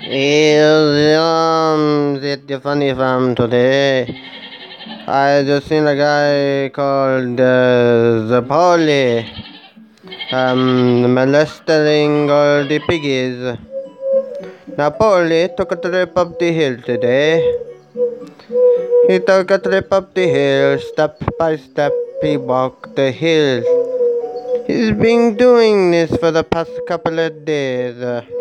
Is the funny farm today? I just seen a guy called the Polly molesting all the piggies. Now Polly took a trip up the hill today. He took a trip up the hill, step by step he walked the hill. He's been doing this for the past couple of days.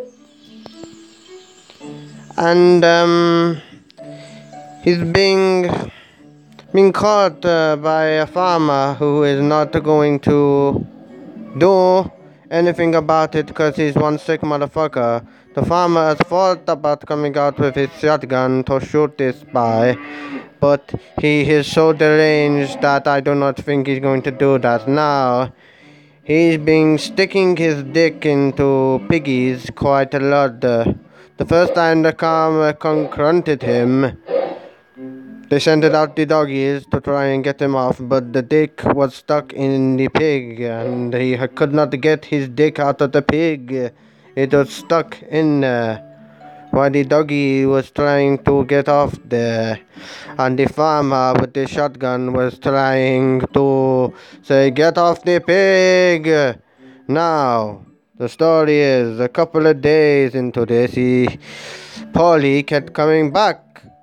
And he's being caught by a farmer who is not going to do anything about it because he's one sick motherfucker. The farmer has thought about coming out with his shotgun to shoot this guy, but he is so deranged that I do not think he's going to do that now. He's been sticking his dick into piggies quite a lot. The first time the farmer confronted him, they sent out the doggies to try and get him off, but the dick was stuck in the pig, and he could not get his dick out of the pig. It was stuck in there. While the doggy was trying to get off there, and the farmer with the shotgun was trying to say, "Get off the pig!" Now, the story is a couple of days into this, Polly kept coming back.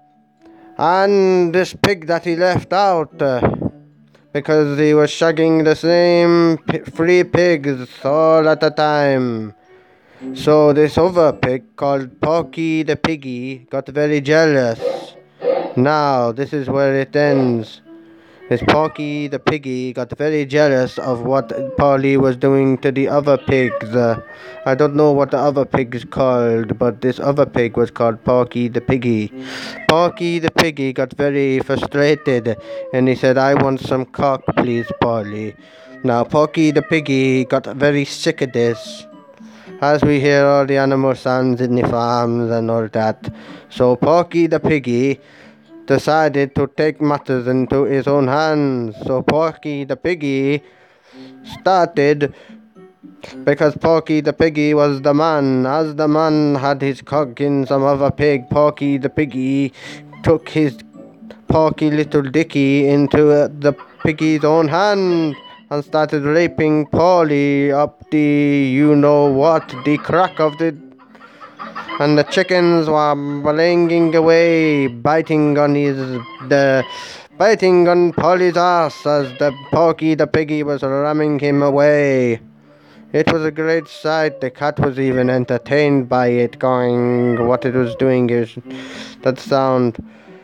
And this pig that he left out, because he was shagging the same three pigs all at a time. So this other pig called Porky the Piggy got very jealous. Now, this is where it ends. This Porky the Piggy got very jealous of what Polly was doing to the other pigs. I don't know what the other pig is called, but this other pig was called Porky the Piggy. Porky the Piggy got very frustrated and he said, "I want some cock, please, Polly." Now, Porky the Piggy got very sick of this, as we hear all the animal sounds in the farms and all that. So Porky the Piggy decided to take matters into his own hands. So Porky the Piggy started, because Porky the Piggy was the man. As the man had his cock in some other pig, Porky the Piggy took his Porky little dicky into the piggy's own hand and started raping Polly up the you-know-what, the crack of the... And the chickens were banging away, biting on Polly's ass as the Porky the Piggy was ramming him away. It was a great sight. The cat was even entertained by it, going, what it was doing is that sound.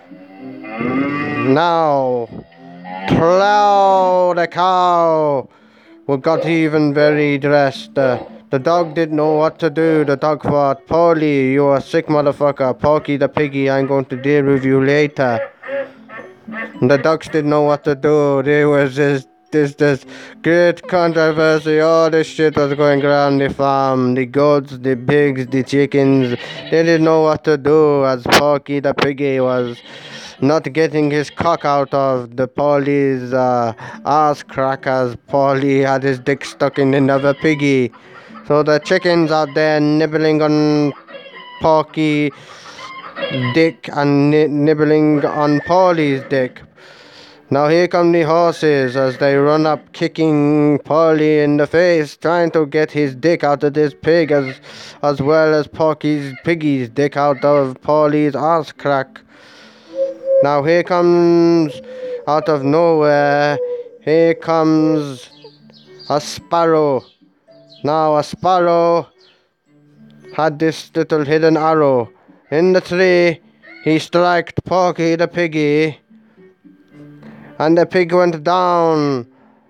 Now, Clow the cow got even very dressed. The dog didn't know what to do. The dog thought, "Polly, you're a sick motherfucker. Porky the Piggy, I'm going to deal with you later." The dogs didn't know what to do. There was this great controversy. All this shit was going around the farm. The goats, the pigs, the chickens. They didn't know what to do as Porky the Piggy was not getting his cock out of the Polly's ass crack, as Polly had his dick stuck in another piggy. So the chickens out there nibbling on Porky dick and nibbling on Polly's dick. Now here come the horses as they run up, kicking Polly in the face, trying to get his dick out of this pig, as well as Porky's piggy's dick out of Polly's ass crack. Now here comes, out of nowhere, here comes a sparrow. Now a sparrow had this little hidden arrow. In the tree, he struck Porky the Piggy, and the pig went down.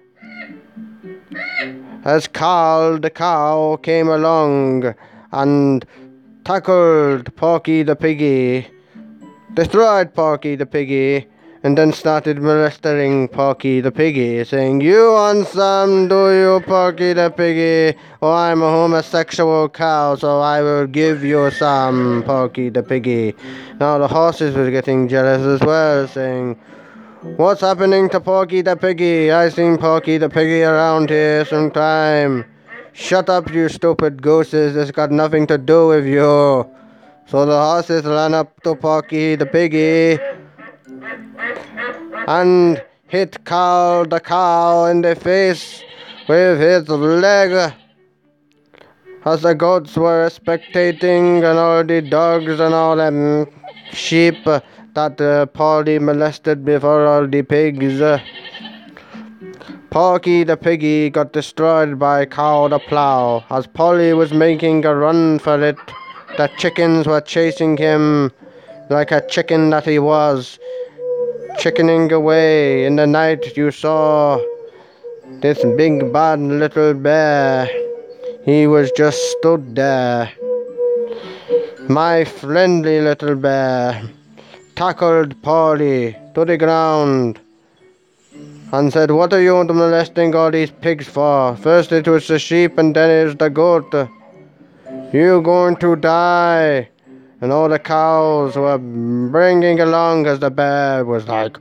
As Carl the cow came along and tackled Porky the Piggy, destroyed Porky the Piggy, and then started molesting Porky the Piggy, saying, "You want some, do you, Porky the Piggy? Oh, I'm a homosexual cow, so I will give you some, Porky the Piggy." Now the horses were getting jealous as well, saying, "What's happening to Porky the Piggy? I seen Porky the Piggy around here sometime." "Shut up, you stupid gooses, it's got nothing to do with you," So the horses ran up to Porky the piggy and hit Cow the cow in the face with his leg, as the goats were spectating, and all the dogs and all them sheep that Polly molested before all the pigs. Porky the piggy got destroyed by Cow the plow. As Polly was making a run for it, the chickens were chasing him like a chicken that he was, chickening away. In the night you saw this big bad little bear. He was just stood there. My friendly little bear tackled Polly to the ground and said, "What are you molesting all these pigs for? First it was the sheep and then it's the goat. You're going to die." And all the cows were bringing along as the bear was like,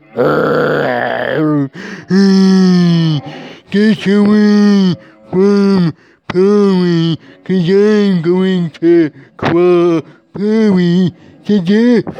"Get away from Polly, 'cause I'm going to claw Polly to death."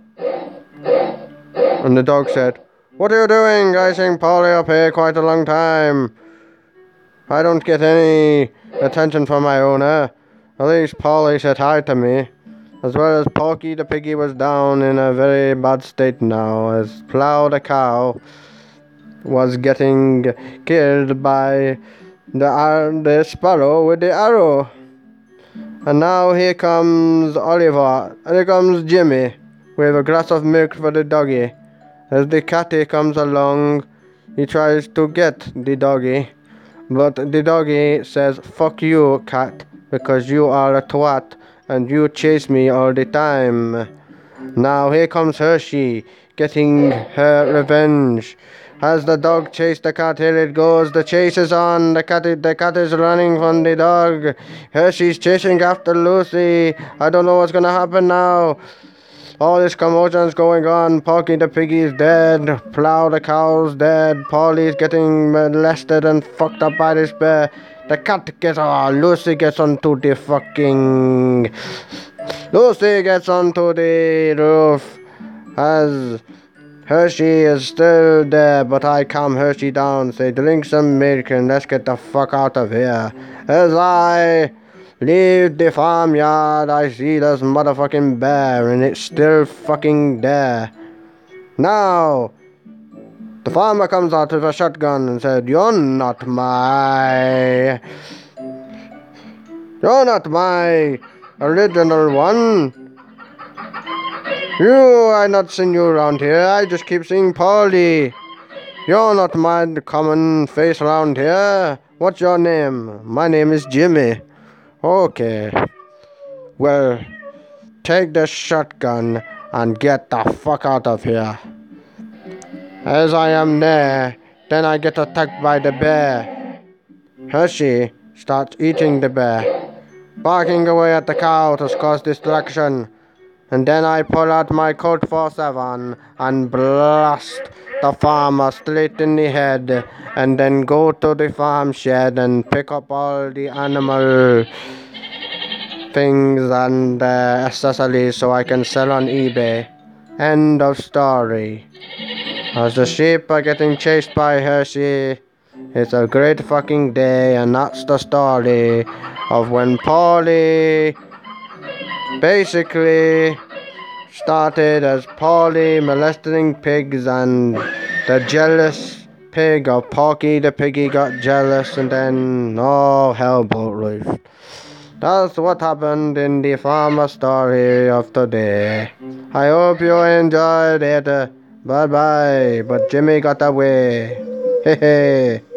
And the dog said, "What are you doing? I seen Polly up here quite a long time. I don't get any attention from my owner. At least Polly said hi to me." As well as Porky the piggy was down in a very bad state now, as Plow the cow was getting killed by the sparrow with the arrow. And now here comes Oliver, and here comes Jimmy with a glass of milk for the doggy. As the catty comes along, he tries to get the doggy, but the doggy says, "Fuck you, cat, because you are a twat and you chase me all the time." Now here comes Hershey, getting her revenge. As the dog chased the cat, here it goes. The chase is on. The cat is running from the dog. Hershey's chasing after Lucy. I don't know what's gonna happen now. All this commotion's going on. Porky the piggy is dead. Plow the cow's dead. Polly's getting molested and fucked up by this bear. The cat gets Lucy gets onto the fucking... Lucy gets onto the roof as Hershey is still there, but I calm Hershey down, say, "Drink some milk and let's get the fuck out of here." As I leave the farmyard, I see this motherfucking bear, and it's still fucking there. Now, the farmer comes out with a shotgun and said, You're not my original one. I not seen you around here. I just keep seeing Polly. You're not my common face around here. What's your name?" "My name is Jimmy." "Okay. Well, take the shotgun and get the fuck out of here." As I am there, then I get attacked by the bear. Hershey starts eating the bear, barking away at the cow to cause distraction. And then I pull out my Colt 47 and blast the farmer straight in the head, and then go to the farm shed and pick up all the animal things and accessories so I can sell on eBay. End of story. As the sheep are getting chased by Hershey, it's a great fucking day, and that's the story of when Polly basically started as Polly molesting pigs, and the jealous pig of Porky the piggy got jealous, and then all hell broke loose. That's what happened in the farmer story of today. I hope you enjoyed it. Bye bye. But Jimmy got away. Hehe.